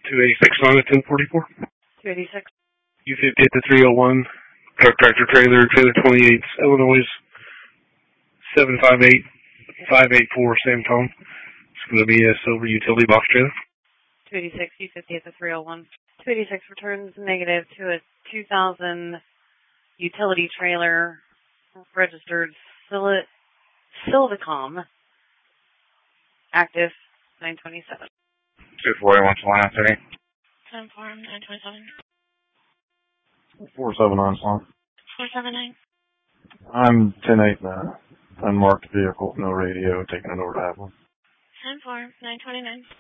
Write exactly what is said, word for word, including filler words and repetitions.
two eighty-six on at ten forty-four. two eighty-six. U fifty at the three oh one. Truck tractor trailer, trailer twenty-eight, Illinois, seven five eight five eight four, Sam Tom. It's going to be a silver utility box trailer. two eighty-six, U fifty at the three oh one. two eighty-six returns negative to a two thousand utility trailer registered Sil- Silvicom, active nine twenty-seven. two forty-one to line city. ten four, nine twenty-seven. four seven nine slot. four seven nine. I'm ten eight in an unmarked vehicle, no radio, taking it over to Avalon. ten four, nine twenty-nine.